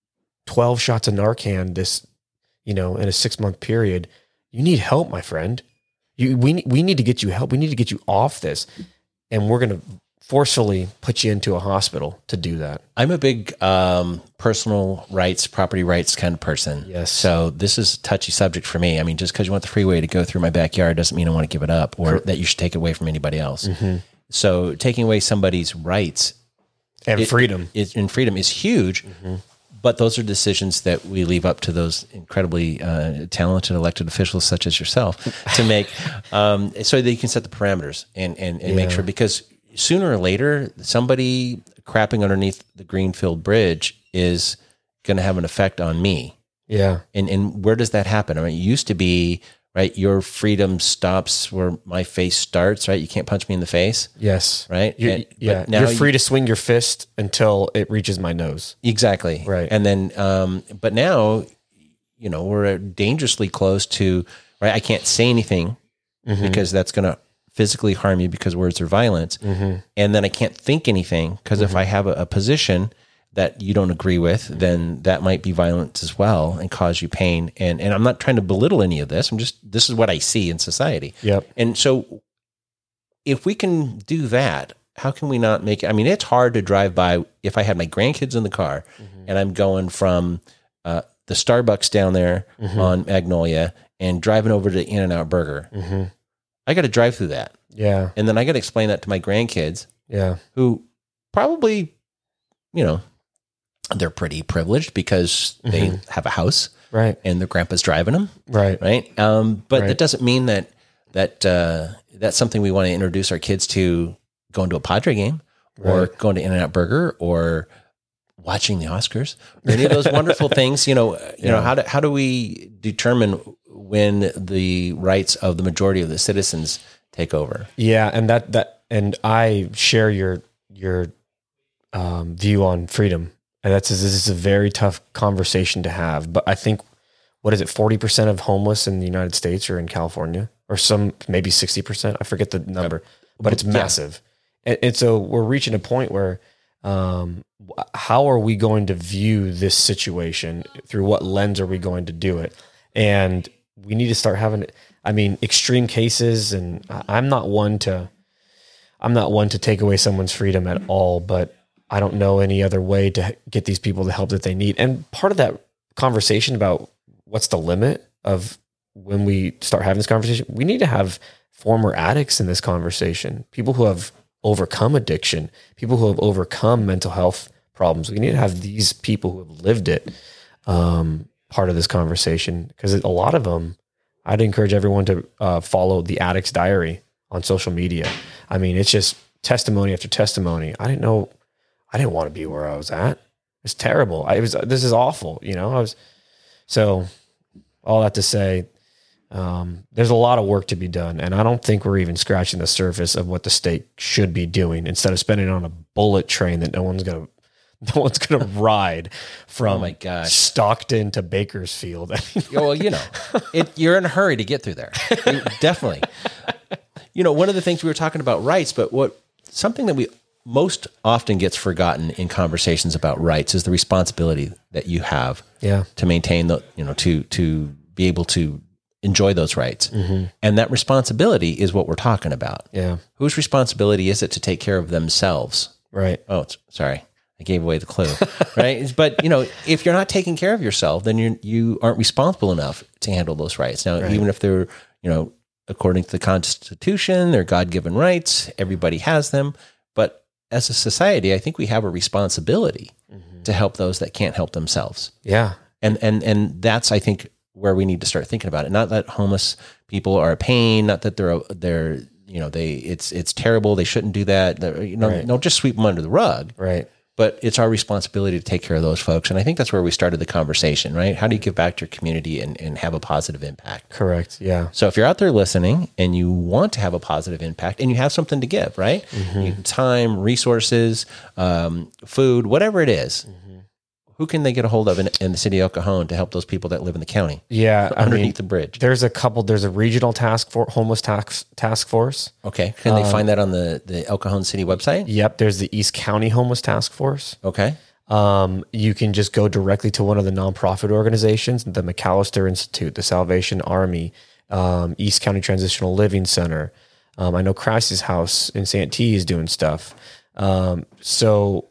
twelve shots of Narcan this, you know, in a six month period. You need help, my friend. You, we, we need to get you help. We need to get you off this. And we're going to forcefully put you into a hospital to do that. I'm a big um, personal rights, property rights kind of person. Yes. So this is a touchy subject for me. I mean, just because you want the freeway to go through my backyard doesn't mean I want to give it up or Correct. that you should take it away from anybody else. Mm-hmm. So taking away somebody's rights And it, freedom. It, and freedom is huge. Mm-hmm. But those are decisions that we leave up to those incredibly uh, talented elected officials such as yourself to make, um, so that you can set the parameters and, and, and yeah. make sure, because sooner or later, somebody crapping underneath the Greenfield Bridge is going to have an effect on me. Yeah. And and where does that happen? I mean, it used to be, right, your freedom stops where my face starts, right? You can't punch me in the face. Yes. Right? You're, and, yeah. Now you're free you, to swing your fist until it reaches my nose. Exactly. Right. And then, um, but now, you know, we're dangerously close to, right? I can't say anything mm-hmm. because that's going to physically harm you because words are violence. Mm-hmm. And then I can't think anything because mm-hmm. if I have a, a position that you don't agree with, then that might be violence as well and cause you pain. And and I'm not trying to belittle any of this. I'm just, this is what I see in society. Yep. And so if we can do that, how can we not make it? I mean, it's hard to drive by if I had my grandkids in the car mm-hmm. and I'm going from uh, the Starbucks down there mm-hmm. on Magnolia and driving over to In-N-Out Burger. Mm-hmm. I got to drive through that. Yeah. And then I got to explain that to my grandkids. Yeah. Who probably, you know, they're pretty privileged because they mm-hmm. have a house, right? And their grandpa's driving them, right? Right. Um, but right. that doesn't mean that that uh, that's something we want to introduce our kids to going to a Padre game or right. going to In-N-Out Burger or watching the Oscars or any of those wonderful things. You know, you yeah. know how do how do we determine when the rights of the majority of the citizens take over? Yeah, and that that and I share your your um, view on freedom. And that's this is a very tough conversation to have. But I think, what is it, forty percent of homeless in the United States are in California, or some maybe sixty percent. I forget the number, but it's massive. Yeah. And, and so we're reaching a point where, um, how are we going to view this situation? Through what lens are we going to do it? And we need to start having, I mean, extreme cases. And I'm not one to, I'm not one to take away someone's freedom at all, but I don't know any other way to get these people the help that they need. And part of that conversation about what's the limit of when we start having this conversation, we need to have former addicts in this conversation, people who have overcome addiction, people who have overcome mental health problems. We need to have these people who have lived it um, part of this conversation, because a lot of them, I'd encourage everyone to uh, follow the Addict's Diary on social media. I mean, it's just testimony after testimony. I didn't know I didn't want to be where I was at. It's terrible. I it was, this is awful. You know, I was, so all that to say, um, there's a lot of work to be done. And I don't think we're even scratching the surface of what the state should be doing instead of spending on a bullet train that no one's going to, no one's going to ride from oh my gosh. Stockton to Bakersfield. Well, you know, it, you're in a hurry to get through there. You, definitely. You know, one of the things we were talking about rights, but what, something that we most often gets forgotten in conversations about rights is the responsibility that you have yeah. to maintain the, you know, to, to be able to enjoy those rights. Mm-hmm. And that responsibility is what we're talking about. Yeah. Whose responsibility is it to take care of themselves? Right. Oh, sorry. I gave away the clue, right? But, you know, if you're not taking care of yourself, then you you aren't responsible enough to handle those rights. Now, right. even if they're, you know, according to the Constitution, they're God-given rights, everybody has them. But as a society, I think we have a responsibility mm-hmm. to help those that can't help themselves. Yeah. And and and that's, I think, where we need to start thinking about it. Not that homeless people are a pain, not that they're they're you know, they it's it's terrible, they shouldn't do that. They're, you know, right. don't just sweep them under the rug. Right. But it's our responsibility to take care of those folks. And I think that's where we started the conversation, right? How do you give back to your community and, and have a positive impact? Correct. Yeah. So if you're out there listening and you want to have a positive impact and you have something to give, right? Mm-hmm. You, time, resources, um, food, whatever it is, mm-hmm. who can they get a hold of in, in the city of El Cajon to help those people that live in the county? Yeah. Underneath I mean, the bridge. There's a couple, there's a regional task for homeless task task force. Okay. Can they um, find that on the, the El Cajon City website? Yep. There's the East County Homeless Task Force. Okay. Um, you can just go directly to one of the nonprofit organizations, the McAllister Institute, the Salvation Army, um, East County Transitional Living Center. Um, I know Crisis House in Santee is doing stuff. Um, so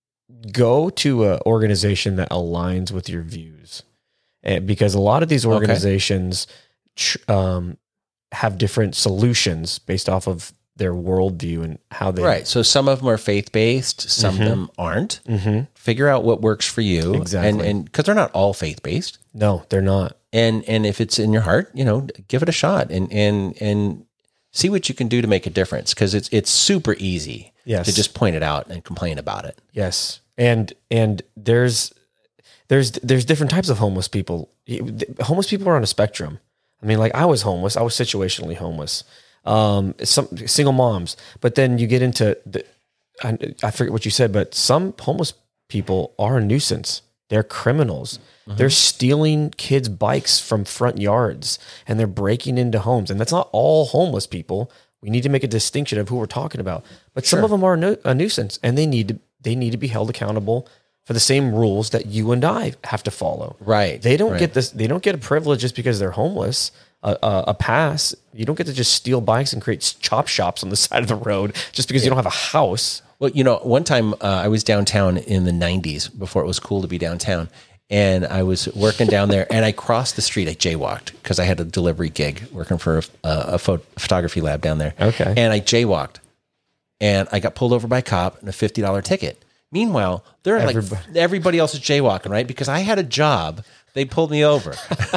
go to an organization that aligns with your views, and because a lot of these organizations tr- um, have different solutions based off of their worldview and how they right. So some of them are faith-based, some Mm-hmm. of them aren't. Mhm. Figure out what works for you. Exactly. And and because they're not all faith-based. No, they're not. And and if it's in your heart, you know, give it a shot and and and see what you can do to make a difference, because it's it's super easy Yes. to just point it out and complain about it. Yes. And and there's there's there's different types of homeless people. Homeless people are on a spectrum. I mean, like I was homeless. I was situationally homeless. Um, some single moms, but then you get into the, I, I forget what you said, but some homeless people are a nuisance. They're criminals. Mm-hmm. They're stealing kids' bikes from front yards and they're breaking into homes. And that's not all homeless people. We need to make a distinction of who we're talking about, but some Sure. of them are a, nu- a nuisance, and they need to, they need to be held accountable for the same rules that you and I have to follow. Right. They don't right. get this. They don't get a privilege just because they're homeless. A, a, a pass. You don't get to just steal bikes and create chop shops on the side of the road just because yeah. you don't have a house. Well, you know, one time uh, I was downtown in the nineties before it was cool to be downtown, and I was working down there, and I crossed the street. I jaywalked because I had a delivery gig working for a, a pho- photography lab down there. Okay. And I jaywalked, and I got pulled over by a cop and a fifty dollars ticket. Meanwhile, they're everybody. like everybody else is jaywalking, right? Because I had a job. They pulled me over.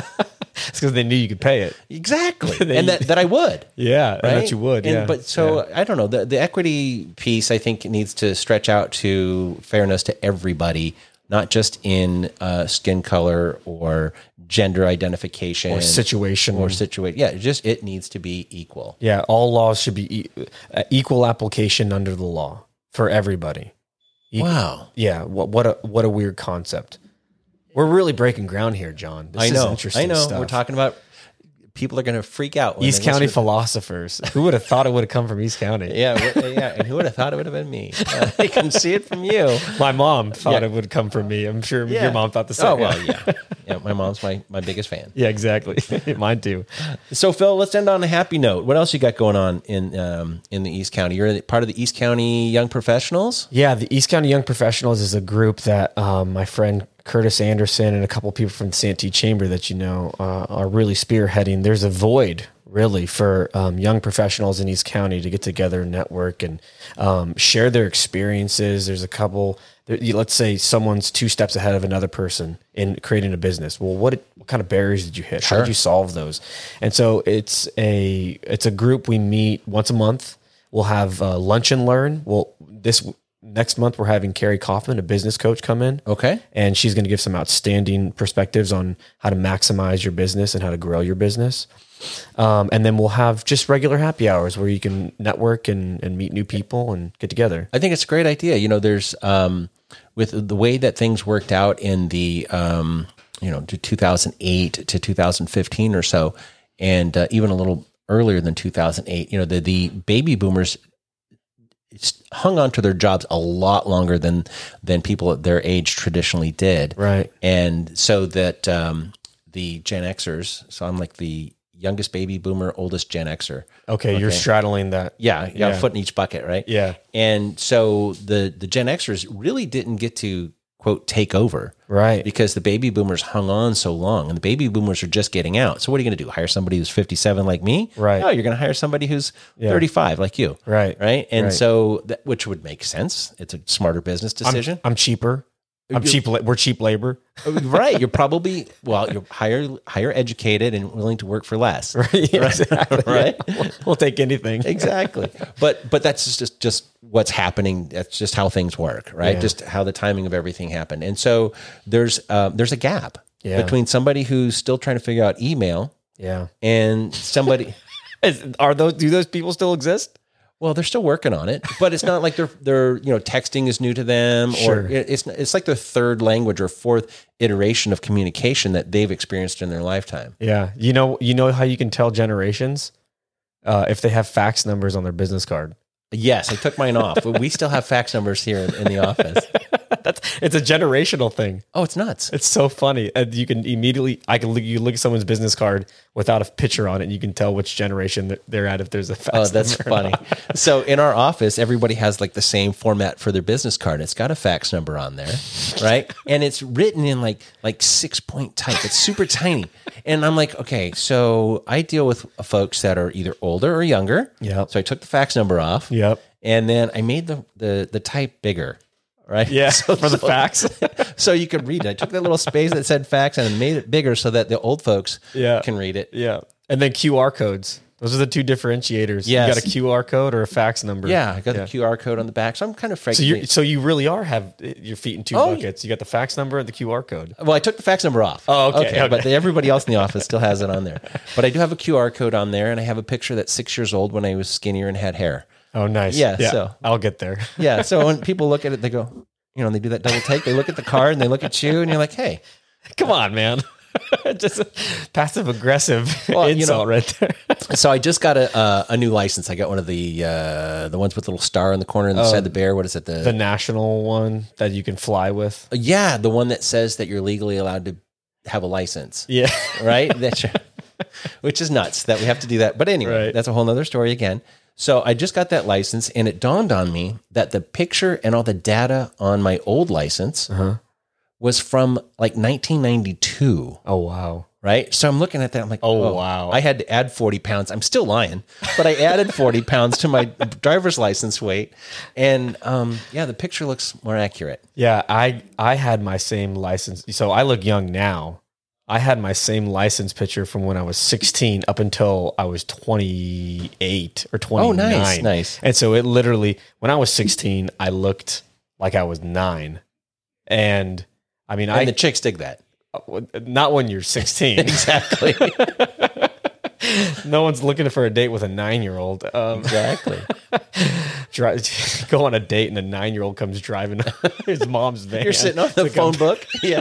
It's because they knew you could pay it. Exactly. and that, that I would. Yeah, right? and that you would. And, yeah. But so, yeah. I don't know. The, the equity piece, I think, needs to stretch out to fairness to everybody, not just in uh, skin color or gender identification. Or situation. Or situation. Yeah, just it needs to be equal. Yeah, all laws should be e- uh, equal application under the law for everybody. E- Wow. Yeah, what, what a what a weird concept. We're really breaking ground here, John. This I know. is interesting I know. stuff. We're talking about people are going to freak out. East County philosophers. Who would have thought it would have come from East County? Yeah, yeah. And who would have thought it would have been me? Uh, I can see it from you. My mom thought Yeah. it would come from me. I'm sure Yeah. your mom thought the same. Oh, well, yeah. Yeah, my mom's my, my biggest fan. Yeah, exactly. Mine too. So, Phil, let's end on a happy note. What else you got going on in um, in the East County? You're part of the East County Young Professionals? Yeah, the East County Young Professionals is a group that um, my friend Curtis Anderson and a couple people from the Santee Chamber that you know uh, are really spearheading. There's a void really for um, young professionals in East County to get together and network and um, share their experiences. There's a couple, there, let's say someone's two steps ahead of another person in creating a business. Well, what, what kind of barriers did you hit? Sure. How did you solve those? And so it's a, it's a group we meet once a month. We'll have uh, lunch and learn. Well, this next month we're having Carrie Kaufman, a business coach, come in. Okay. And she's going to give some outstanding perspectives on how to maximize your business and how to grow your business. Um, and then we'll have just regular happy hours where you can network and, and meet new people and get together. I think it's a great idea. You know, there's um, with the way that things worked out in the um, you know to two thousand eight to two thousand fifteen or so, and uh, even a little earlier than two thousand eight. You know, the the baby boomers hung on to their jobs a lot longer than than people at their age traditionally did. Right. And so that um, the Gen Xers, so I'm like the youngest baby boomer, oldest Gen Xer. Okay, Okay. you're straddling that. Yeah, you got Yeah. a foot in each bucket, right? Yeah. And so the the Gen Xers really didn't get to quote take over, Right. because the baby boomers hung on so long, and the baby boomers are just getting out. So what are you going to do? Hire somebody who's fifty-seven like me? Right. No, you're going to hire somebody who's Yeah. thirty-five like you. Right. Right. And Right. so that, which would make sense. It's a smarter business I'm, decision. I'm cheaper. I'm You- cheap. la- We're cheap labor. Right. You're probably, well, you're higher, higher educated and willing to work for less. Yeah, exactly. Right. Yeah. We'll, we'll take anything. Exactly. But, but that's just, just what's happening. That's just how things work, right? Yeah. Just how the timing of everything happened. And so there's, um, there's a gap Yeah. between somebody who's still trying to figure out email Yeah. and somebody, Is, are those? Do those people still exist? well, they're still working on it, but it's not like they're, they're, you know, texting is new to them, Sure. or it- it's, it's like their third language or fourth iteration of communication that they've experienced in their lifetime. Yeah. You know. You know how you can tell generations uh, if they have fax numbers on their business card. Yes, I took mine off. We still have fax numbers here in, in the office. That's it's a generational thing. Oh, it's nuts. It's so funny. And you can immediately, I can look, you look at someone's business card without a picture on it, and you can tell which generation that they're at if there's a fax Oh, that's number or funny. not. So in our office, everybody has like the same format for their business card. It's got a fax number on there, right? And it's written in like like six point type. It's super tiny. And I'm like, okay, so I deal with folks that are either older or younger. Yep. So I took the fax number off. Yep. And then I made the the the type bigger. Right. Yeah. So, for the so, fax. so you could read it. I took that little space that said fax and made it bigger so that the old folks Yeah. can read it. Yeah. And then Q R codes. Those are the two differentiators. Yes. You got a Q R code or a fax number. Yeah. I got Yeah. the Q R code on the back. So I'm kind of So frankly. you so you really are have your feet in two Oh, buckets. You got the fax number and the Q R code. Well, I took the fax number off. Oh, okay, okay. But everybody else in the office still has it on there. But I do have a Q R code on there, and I have a picture that's six years old when I was skinnier and had hair. Oh, nice. Yeah, so- I'll get there. Yeah. So when people look at it, they go, you know, they do that double take. They look at the card and they look at you, and you're like, hey. Come on, man. Just passive aggressive Well, you insult know, right there. So I just got a uh, a new license. I got one of the uh, the ones with the little star in the corner and the side of the bear. What is it? The, The national one that you can fly with. yeah, the one that says that you're legally allowed to have a license. Yeah. Right? That's which is nuts that we have to do that. But anyway, Right. that's a whole nother story again. So I just got that license, and it dawned on me that the picture and all the data on my old license Uh-huh. was from like nineteen ninety-two. Oh, wow. Right. So I'm looking at that. I'm like, Oh, wow. I had to add forty pounds. I'm still lying, but I added forty pounds to my driver's license weight. And um, yeah, the picture looks more accurate. Yeah, I I had my same license. So I look young now. I had my same license picture from when I was sixteen up until I was twenty-eight or twenty-nine. Oh, nice, nice. And so it literally, when I was sixteen, I looked like I was nine. And I mean, And I the chicks dig that. not when you're sixteen. Exactly. No one's looking for a date with a nine-year-old. Um, Exactly. Drive, go on a date and a nine-year-old comes driving his mom's van. You're sitting on the Like, phone book. Yeah.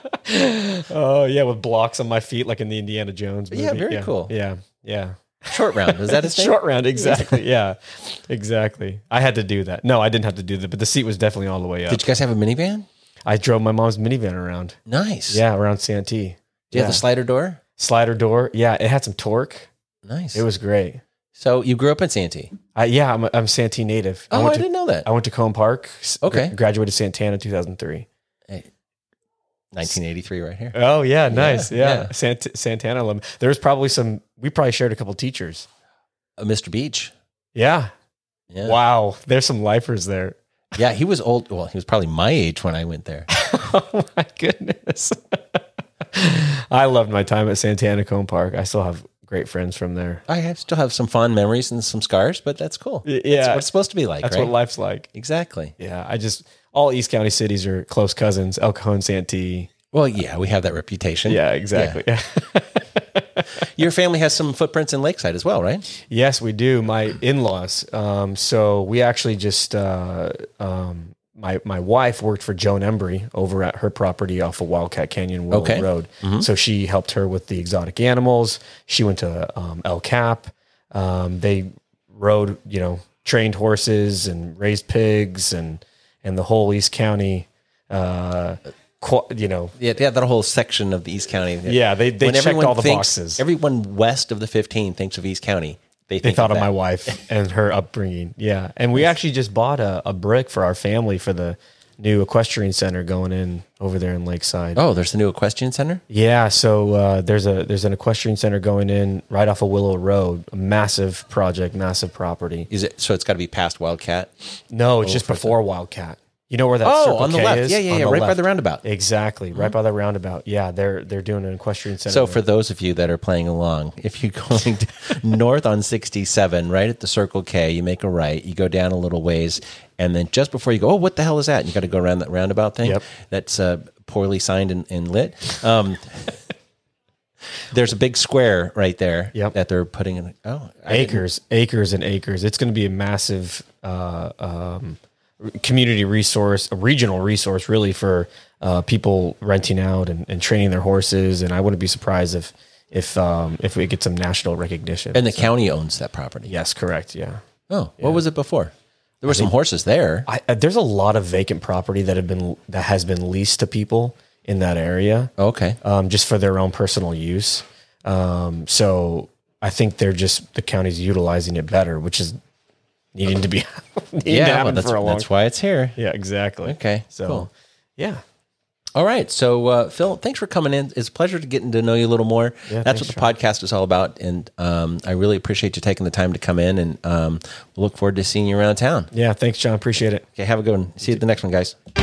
Oh yeah, with blocks on my feet, like in the Indiana Jones movie. Yeah, very cool. Yeah, yeah. Short round. Is that his name? Short round, exactly. Yeah, exactly. I had to do that. No, I didn't have to do that, but the seat was definitely all the way up. Did you guys have a minivan? I drove my mom's minivan around. Nice. Yeah, around Santee. Do you have the slider door? Slider door. Yeah, it had some torque. Nice. It was great. So you grew up in Santee? I, yeah, I'm a, I'm Santee native. Oh, I, went to, didn't know that. I went to Cone Park. s- Okay. gra- graduated Santana two thousand three. Hey, nineteen eighty-three right here. Oh yeah, nice. Yeah, yeah. Sant- Santana alum. There's probably some. We probably shared a couple teachers. Uh, Mister Beach. Yeah. Yeah. Wow. There's some lifers there. Yeah, he was old. Well, he was probably my age when I went there. Oh my goodness. I loved my time at Santana Cone Park. I still have great friends from there. I have, still have some fond memories and some scars, but that's cool. Y- That's yeah. what it's supposed to be like, That's right? what life's like. Exactly. Yeah. I just, all East County cities are close cousins. El Cajon, Santee. Well, yeah, we have that reputation. Yeah, exactly. Yeah. Your family has some footprints in Lakeside as well, right? Yes, we do. My in-laws. Um, so we actually just, uh, um, my, my wife worked for Joan Embry over at her property off of Wildcat Canyon Willow Okay. Road. So she helped her with the exotic animals. She went to um, El Cap. Um, they rode, you know, trained horses and raised pigs and and the whole East County, uh, qu- you know. Yeah, yeah, that whole section of the East County. Yeah, they they When checked everyone all the thinks- boxes. Everyone west of the fifteen thinks of East County. They, They think thought of, that. my wife and her upbringing. Yeah. And we actually just bought a, a brick for our family for the new equestrian center going in over there in Lakeside. Oh, there's the new equestrian center? Yeah. So uh, there's a there's an equestrian center going in right off of Willow Road. A massive project, massive property. Is it so it's got to be past Wildcat? No, it's just before Wildcat. You know where that Oh, Circle on the K left. is? Yeah, yeah, On yeah, the right by left. the roundabout. Exactly, right by the roundabout. Yeah, they're they're doing an equestrian center. So there. for those of you that are playing along, if you're going to north on sixty-seven, right at the Circle K, you make a right, you go down a little ways, and then just before you go, oh, what the hell is that? And you got to go around that roundabout thing. Yep. That's uh, poorly signed and, and lit. Um, there's a big square right there Yep. that they're putting in. Oh, I didn't- acres, acres and acres. It's going to be a massive uh, um, community resource, a regional resource, really for uh, people renting out and, and training their horses. And I wouldn't be surprised if if um, if we get some national recognition. And the county owns that property. yes, correct. Yeah. Oh, what was it before? There were some horses there. I, uh, there's a lot of vacant property that have been that has been leased to people in that area, Okay. um, just for their own personal use. Um, so I think they're just the county's utilizing it better, which is needing to be needing to Yeah, well, happen that's, for a long. that's why it's here. Yeah, exactly. Okay, So cool. yeah, All right. So, uh, Phil, thanks for coming in. It's a pleasure to getting to know you a little more. Yeah, That's thanks, what the John. podcast is all about. And um, I really appreciate you taking the time to come in, and um, we'll look forward to seeing you around town. yeah. Thanks, John. Appreciate it. Okay, have a good one. See you at the next one, guys.